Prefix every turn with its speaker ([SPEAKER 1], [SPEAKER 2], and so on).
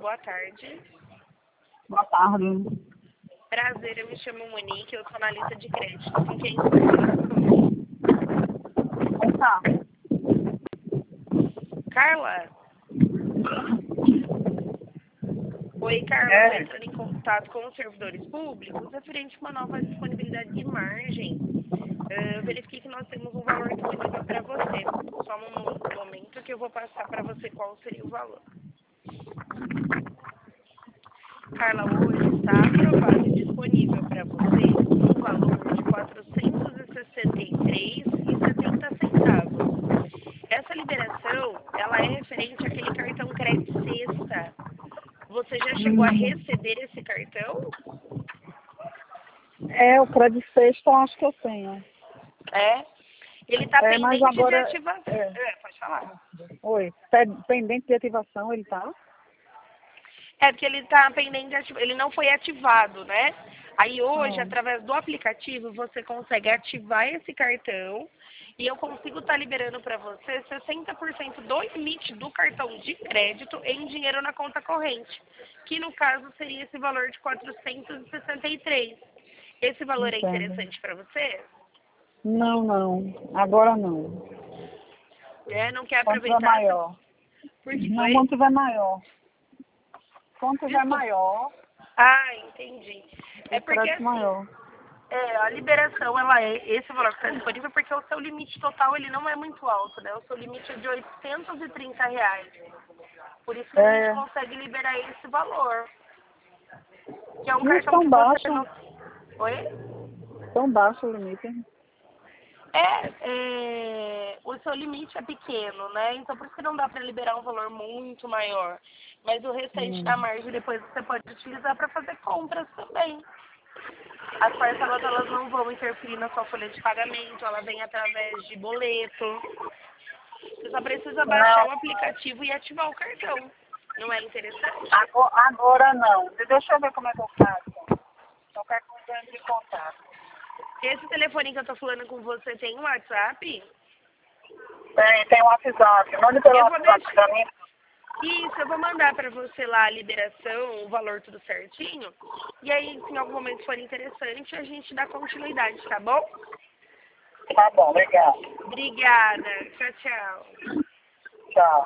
[SPEAKER 1] boa tarde.
[SPEAKER 2] Boa tarde.
[SPEAKER 1] Prazer, eu me chamo Monique, eu sou analista de crédito. Com quem estou falando?
[SPEAKER 2] Tá.
[SPEAKER 1] Carla? Oi, Carla, estou entrando em contato com os servidores públicos referente a uma nova disponibilidade de margem. Eu verifiquei que nós temos um valor disponível para você. Só um momento que eu vou passar para você qual seria o valor. Carla, hoje está aprovado e disponível para você um valor de R$ 463,70. Essa liberação, ela é referente àquele cartão crédito sexta. Você já chegou a receber esse cartão?
[SPEAKER 2] O crédito sexta eu acho que eu tenho.
[SPEAKER 1] É? Ele está pendente
[SPEAKER 2] mas agora,
[SPEAKER 1] de ativação. Pode falar.
[SPEAKER 2] Oi, pendente de ativação ele tá?
[SPEAKER 1] É porque ele está pendente de ativação. Ele não foi ativado, né? Aí hoje, através do aplicativo, você consegue ativar esse cartão e eu consigo estar liberando para você 60% do limite do cartão de crédito em dinheiro na conta corrente, que no caso seria esse valor de 463. Esse valor
[SPEAKER 2] Entendo.
[SPEAKER 1] é interessante para você?
[SPEAKER 2] Não. Agora não.
[SPEAKER 1] Não quer
[SPEAKER 2] Quando tiver
[SPEAKER 1] aproveitar?
[SPEAKER 2] maior.
[SPEAKER 1] Porque
[SPEAKER 2] Não,
[SPEAKER 1] foi?
[SPEAKER 2] quando tiver maior. Quando tiver
[SPEAKER 1] Desculpa.
[SPEAKER 2] maior,
[SPEAKER 1] Ah, entendi. É
[SPEAKER 2] o
[SPEAKER 1] porque
[SPEAKER 2] crédito
[SPEAKER 1] assim,
[SPEAKER 2] maior.
[SPEAKER 1] a liberação, ela é esse valor que está disponível porque o seu limite total ele não é muito alto, né? O seu limite é de R$ 830. Por isso que a gente consegue liberar esse valor. Que é um
[SPEAKER 2] Não é
[SPEAKER 1] cartão
[SPEAKER 2] tão
[SPEAKER 1] que você
[SPEAKER 2] baixo.
[SPEAKER 1] não... Oi?
[SPEAKER 2] Tão baixo o limite.
[SPEAKER 1] O seu limite é pequeno, né? Então por isso que não dá para liberar um valor muito maior. Mas o restante da margem depois você pode utilizar para fazer compras também. As parcelas elas não vão interferir na sua folha de pagamento, ela vem através de boleto. Você só precisa baixar o aplicativo e ativar o cartão. Não é interessante?
[SPEAKER 2] Agora não. Deixa eu ver como é que eu faço. Só quero que eu entre em contato.
[SPEAKER 1] Esse telefone que eu tô falando com você tem um WhatsApp?
[SPEAKER 2] Tem um WhatsApp. Mande pelo
[SPEAKER 1] Eu vou
[SPEAKER 2] WhatsApp pra mim.
[SPEAKER 1] Isso, eu vou mandar para você lá a liberação, o valor tudo certinho. E aí, se em algum momento for interessante, a gente dá continuidade, tá bom?
[SPEAKER 2] Tá bom, legal.
[SPEAKER 1] Obrigada. Tchau, tchau.
[SPEAKER 2] Tchau.